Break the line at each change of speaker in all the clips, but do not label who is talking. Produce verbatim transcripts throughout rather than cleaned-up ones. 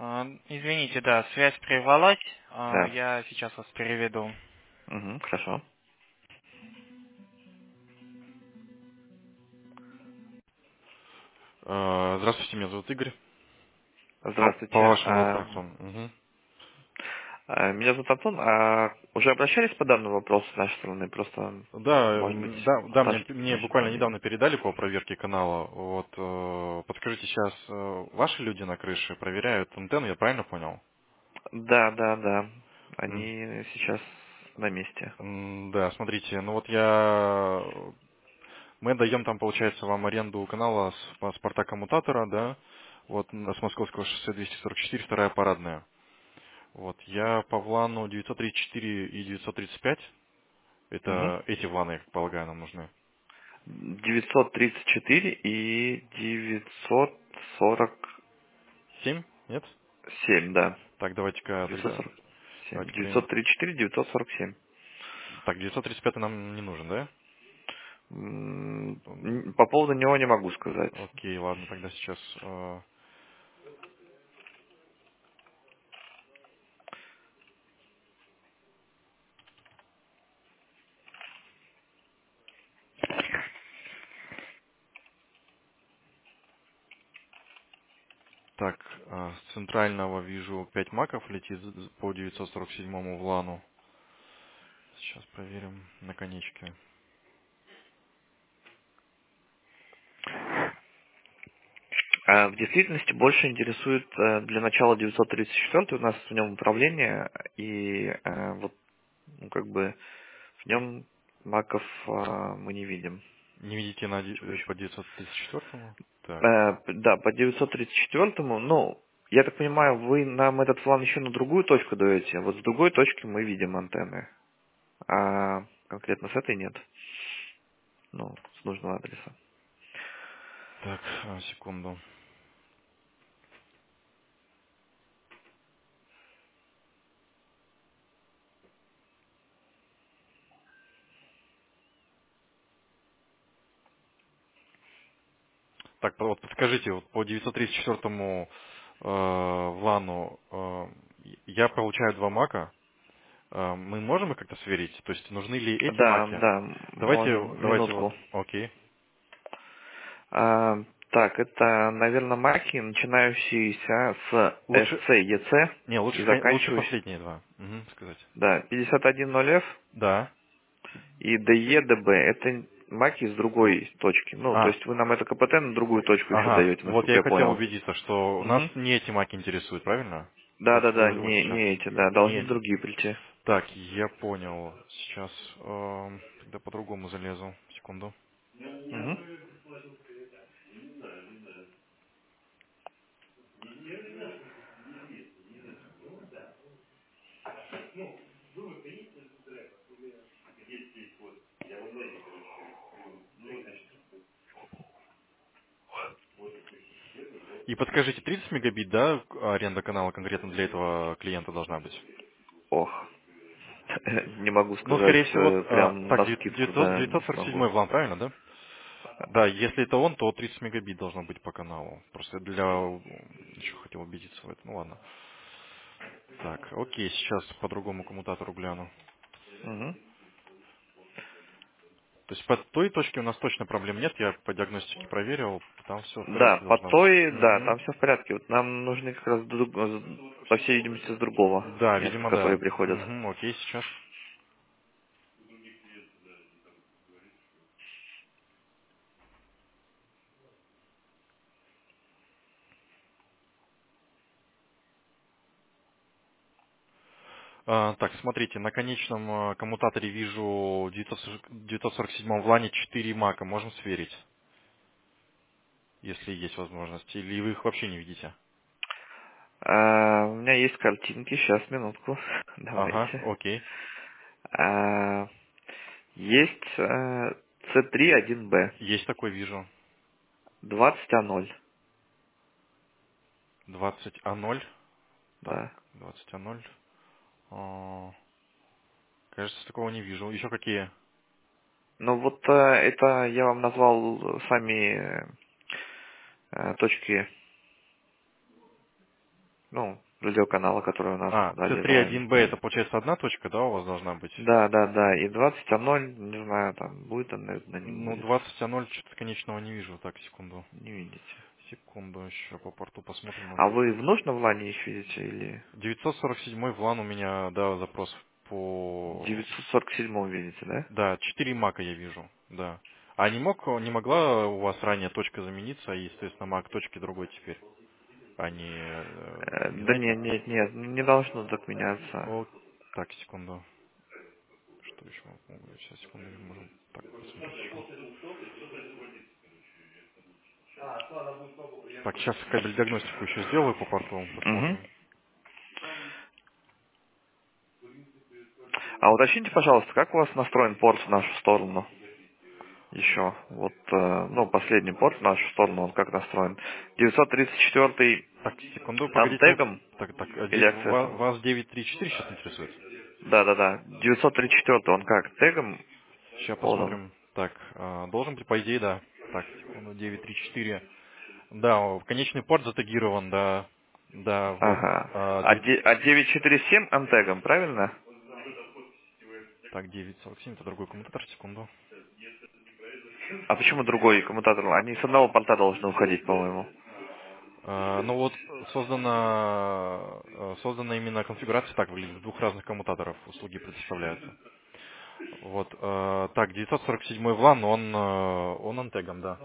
А, Извините, да, связь прервалась. А,
Да.
Я сейчас вас переведу.
Угу, хорошо.
А, Здравствуйте, меня зовут Игорь. По, по
Здравствуйте.
вашему
А,
вопросу. Мгм.
а, Меня зовут Антон. А уже обращались по данному вопросу с нашей стороны? Просто,
Да,
может быть,
м, да, да, мне,
Саша
мне
меньше
буквально
информирован.
недавно передали по проверке канала. Вот, э, подскажите, сейчас э, ваши люди на крыше проверяют антенну, я правильно понял?
Да, да, да.
М,
Они сейчас на месте.
м, Да, смотрите, ну вот я... Мы даем там, получается, вам аренду канала с паспорта коммутатора, да, вот на- с Московского шоссе двести сорок четыре, вторая парадная. Вот, я по влану девятьсот тридцать четыре и девятьсот тридцать пять,
Угу.
это эти вланы, я полагаю, нам нужны.
девятьсот тридцать четыре и девятьсот сорок
Семь? Нет?
семь, да.
Так, давайте-ка
девятьсот
тогда...
сорок семь.
Давайте
девятьсот
перейдем.
тридцать четыре, девятьсот сорок семь.
Так, девятьсот тридцать пять нам не нужен, да?
М,
М,
н- По поводу него не могу сказать.
Окей, ладно, тогда сейчас... э, Так, э, с центрального вижу пять маков летит з- по девятьсот сорок семь влану. Сейчас проверим наконечки.
А в действительности больше интересует э, для начала девятьсот тридцать четыре, у нас в нем управление, и э, вот ну, как бы в нем маков а, мы не видим.
Не видите на де- э,
Текущих.
по девятьсот тридцать четыре? Так.
Э, да, по девятьсот тридцать четыре, ну, я так понимаю, вы нам этот план еще на другую точку даете, вот с другой точки мы видим антенны, а конкретно с этой нет, ну, с нужного адреса.
Так, э, секунду. Так, вот подскажите, вот по девятьсот тридцать четыре э, влану э, я получаю два мака. Э, мы можем их как-то сверить? То есть нужны ли эти
Да,
маки?
да,
Давайте,
можем,
давайте вот,
минутку.
окей.
А, так, это, наверное, маки, начинающиеся с
Лучше,
эс си и си
не, лучше,
и
кон- лучше
заканчивающиеся,
последние два. Мгм, сказать.
да, пятьдесят один ноль эф
Да.
и ди и, ди би. Это маки с другой точки. Ну, то
А,
есть вы нам это ка пэ тэ на другую точку еще
ага,
даете,
вот
насколько
я и
я
хотел
понял.
убедиться, что нас
Угу.
не эти маки интересуют, правильно?
Да,
Вот,
да, да,
вот, вот
не,
сейчас.
не эти, да,
Не
должны
эти.
другие прийти.
Так, я понял. Сейчас эм, тогда по-другому залезу. Секунду.
Угу.
И подскажите, тридцать мегабит, да, аренда канала конкретно для этого клиента должна быть?
Ох, не могу
Ну,
сказать
скорее всего,
э,
э,
прям
так,
на скидку,
девятьсот,
да, не
девятьсот сорок семь
смогу.
влан, правильно, да? Да, если это он, то тридцать мегабит должно быть по каналу. Просто для... Еще хотел убедиться в этом. Ну ладно. Так, окей, сейчас по другому коммутатору гляну.
Угу.
То есть по той точке у нас точно проблем нет, я по диагностике проверил, там все в
Да,
порядке
по
должно быть.
той, да,
Мгм.
там все в порядке. Вот нам нужны как раз, друг- по всей видимости, с другого
Да,
места,
видимо,
которые
да.
приходят.
Мгм, окей, сейчас. А, так, смотрите, на конечном э, коммутаторе вижу девятьсот сорок семь в лане четыре мака. Можем сверить, если есть возможность. Или вы их вообще не видите?
А, у меня есть картинки, сейчас, минутку,
Ага,
давайте.
окей.
А, есть э, си три один бэ,
Есть такой, вижу.
двадцать а ноль,
двадцать а ноль. Так,
да.
двадцать а ноль. А, кажется, такого не вижу. Еще какие?
Ну вот э, это я вам назвал сами э, точки Ну, радиоканала, который у нас
А,
далее
С три
лайн.
один Б это получается одна точка, да, у вас должна быть?
Да, да, да. И двадцать а ноль, не знаю, там будет он, наверное, не
Ну,
будет.
двадцать а ноль что-то конечного не вижу. Так, секунду.
Не видите.
Секунду еще по порту посмотрим.
А вы в нужном лане их видите или
девятьсот сорок семь в лан у меня, да, запрос по...
девятьсот сорок семь видите, да?
Да, четыре мака я вижу, да. А не мог, не могла у вас ранее точка замениться, и, естественно, мак точки другой теперь? А не, э,
Э,
не
Да
знаете?
нет, нет, нет, не должно так меняться.
О, так, секунду. Что еще могу? Сейчас, секунду, можем так посмотреть еще. Так, сейчас кабель диагностику еще сделаю по порту,
Угу.
посмотрим.
А уточните, пожалуйста, как у вас настроен порт в нашу сторону? Еще. Вот, э, ну, последний порт в нашу сторону, он как настроен? девятьсот тридцать четыре
Так, секунду, погодите.
антегом
Так, так, а
или
де- ва-
акцессом?
вас девять три четыре сейчас интересует?
Да-да-да. девятьсот тридцать четыре он как? Тегом
Сейчас
подан?
посмотрим. Так, а, должен быть, по идее, да. Так, секунду, девять три четыре. Да, о, конечный порт затегирован, да. Да, вот.
Ага.
а,
А,
девять-
де- а девятьсот четырьдесят семь антегом, правильно?
Так, девять сорок семь, это другой коммутатор, секунду.
А почему другой коммутатор? Они с одного порта должны уходить, по-моему.
А, ну вот, создана, э, создана именно конфигурация, так выглядит, с двух разных коммутаторов услуги предоставляются. Вот, э, так, девятьсот сорок семь влан, он, э, он антегом, да.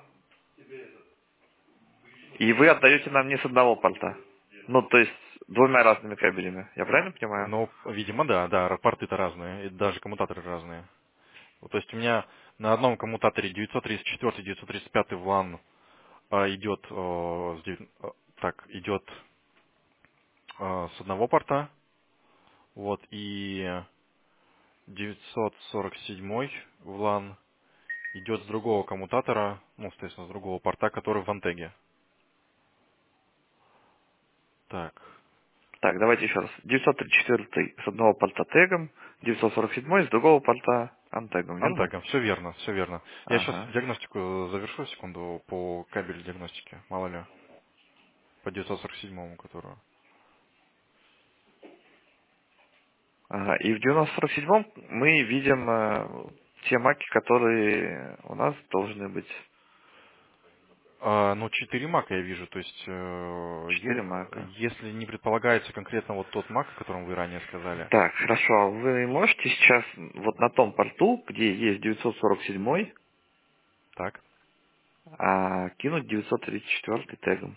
И вы отдаете нам не с одного порта. Ну, то есть двумя разными кабелями. Я правильно понимаю?
Ну, видимо, да, да, порты-то разные, и даже коммутаторы разные. Вот, то есть у меня на одном коммутаторе девятьсот тридцать четыре девятьсот тридцать пять влан а, идет, э, с девя- э, так, идет э, с одного порта, вот, и девятьсот сорок семь влан идет с другого коммутатора, ну, соответственно, с другого порта, который в антеге. Так,
Так, давайте еще раз. девятьсот тридцать четыре с одного порта тегом, девятьсот сорок семь с другого порта антегом, верно?
антегом, все верно, все верно. Я сейчас
Ага.
диагностику завершу, секунду, по кабелю диагностики, мало ли, по девятьсот сорок семь, которую.
Ага. И в девяносто сорок семь мы видим э, те маки, которые у нас должны быть.
А, ну, четыре мака я вижу, то есть, э,
Четыре
е-
мака.
если не предполагается конкретно вот тот мак, о котором вы ранее сказали.
Так, хорошо. Вы можете сейчас вот на том порту, где есть девятьсот сорок семь,
Так.
а, кинуть девятьсот тридцать четыре тегом?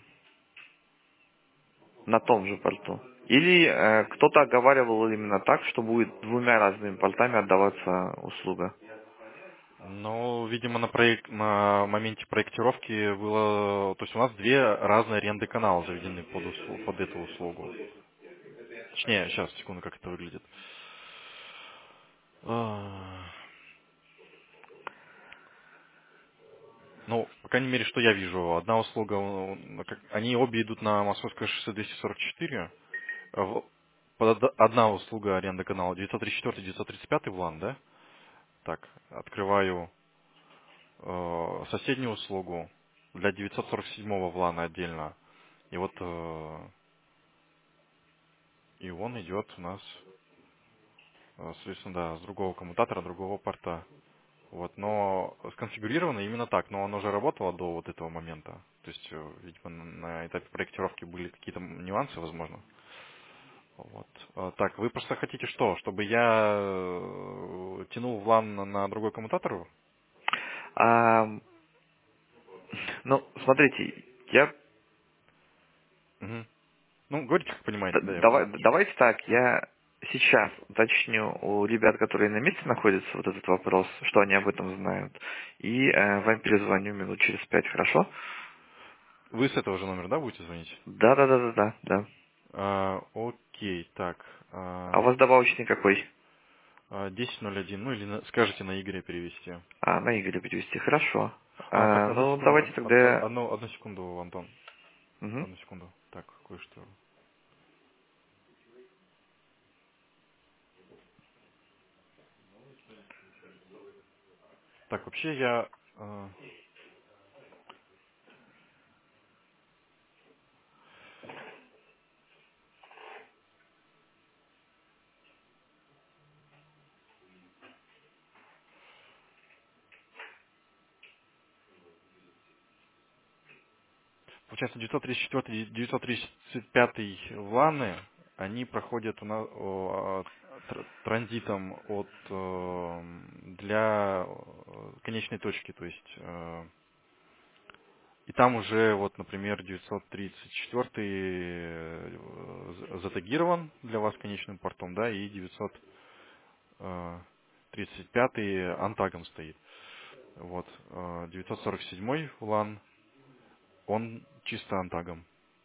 На том же порту. Или э, кто-то оговаривал именно так, что будет двумя разными портами отдаваться услуга.
Ну, видимо, на, проект, на моменте проектировки было... То есть у нас две разные аренды канала заведены под, услу- под эту услугу. Точнее, сейчас, секунду, как это выглядит. А, Ну, по крайней мере, что я вижу. Одна услуга, м, как- они обе идут на Московское шоссе двести сорок четыре. А в- под од- Одна услуга аренды канала девятьсот тридцать четыре девятьсот тридцать пять влан, да? Так, открываю э, соседнюю услугу для девятьсот сорок семь влана отдельно. И вот э, и он идет у нас, э, соответственно, да, с другого коммутатора, другого порта. Вот, но сконфигурировано именно так, но он уже работало до вот этого момента. То есть, э, видимо, на на этапе проектировки были какие-то нюансы, возможно. Вот. Э, Так, вы просто хотите что? Чтобы я э, тянул влан на на другой коммутатор?
А, ну, смотрите, я
Мгм. Ну, говорите, как понимаете,
д-
да, я
давай,
понял.
давайте так, я сейчас уточню у ребят, которые на месте находятся, вот этот вопрос, что они об этом знают, и э, вам перезвоню минут через пять, хорошо?
Вы с этого же номера, да, будете звонить?
Да, да, да, да, да, да.
А, окей, так.
А у
а,
вас добавочный какой?
а, десять ноль один, ну или на- скажите на Игоря перевести.
А, на Игоря перевести, хорошо.
А, так,
А,
одну,
ну,
секу-
давайте
од- од-
тогда...
одну, одну секунду, Антон.
Мгм.
Одну секунду. Так, кое-что. Так, вообще я... э, получается, девятьсот тридцать четыре, девятьсот тридцать пять ланы, они проходят у нас о, тр- транзитом от э, для э, конечной точки, то есть э, и там уже вот, например, девятьсот тридцать четыре э, затагирован для вас конечным портом, да, и девятьсот тридцать пять антагом стоит. Вот. э, девятьсот сорок семь лан, он чисто антагом.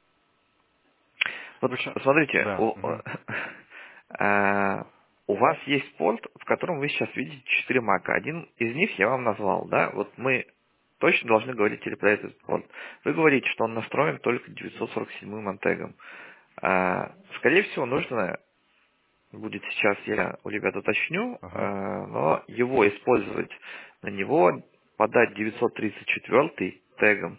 В
Вот
общем,
смотрите,
да.
у,
Мгм.
э, у вас есть порт, в котором вы сейчас видите четыре мака. Один из них я вам назвал, да? Вот мы точно должны говорить теперь про этот порт. Вы говорите, что он настроен только девятьсот сорок семь антегом. А, скорее всего, нужно будет сейчас, я у ребят уточню,
Ага.
а, но его использовать, на него подать девятьсот тридцать четыре тегом.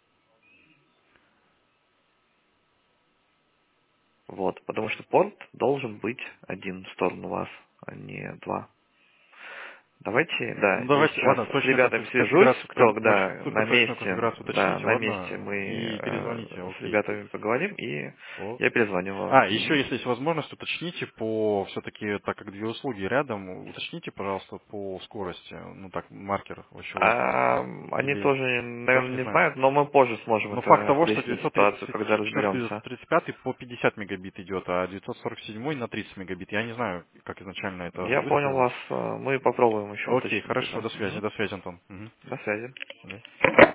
Вот, потому что порт должен быть один в сторону вас, а не два. Давайте, да,
Ну
я
давайте,
сейчас
ладно,
с
точную
ребятами
конфи-
свяжусь,
конфигурацию,
кто,
кон- точ-
да, на
супер точную
месте,
конфигурацию
да,
уточните,
на месте
ладно,
мы
и перезвоните,
э, с
окей.
ребятами поговорим, и
О.
я перезвоню вам.
А, еще,
Мгм.
если есть возможность, уточните по, все-таки, так как две услуги рядом, уточните, пожалуйста, по скорости, ну так, маркер вообще у вас,
А, они
или
тоже,
тоже
наверное,
не
не
знают.
знают, но мы позже сможем
Но факт
это
того, что
прояснить ситуацию, когда
девятьсот тридцать четыре
разберемся.
тридцать пять по пятьдесят мегабит идет, а девятьсот сорок семь на тридцать мегабит. Я не знаю, как изначально это
Я понял
выстроилось.
вас, э, мы попробуем еще
Окей,
уточнить
хорошо,
это.
до связи,
Мгм.
до связи, Антон. Мгм.
До связи.
Да.